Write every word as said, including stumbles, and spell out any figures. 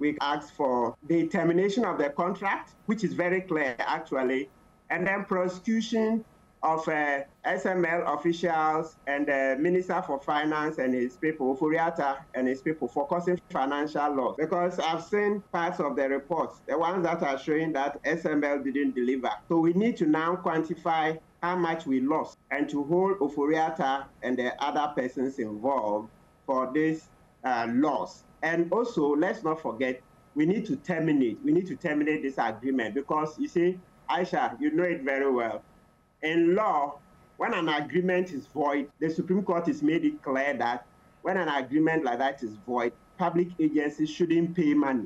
we ask for the termination of the contract, which is very clear, actually, and then prosecution of uh, S M L officials and the Minister for Finance and his people, Ofori-Atta and his people, for causing financial loss. Because I've seen parts of the reports, the ones that are showing that S M L didn't deliver. So we need to now quantify how much we lost and to hold Ofori-Atta and the other persons involved for this uh, loss. And also, let's not forget, we need to terminate. We need to terminate this agreement because, you see, Aisha, you know it very well. In law, when an agreement is void, the Supreme Court has made it clear that when an agreement like that is void, public agencies shouldn't pay money.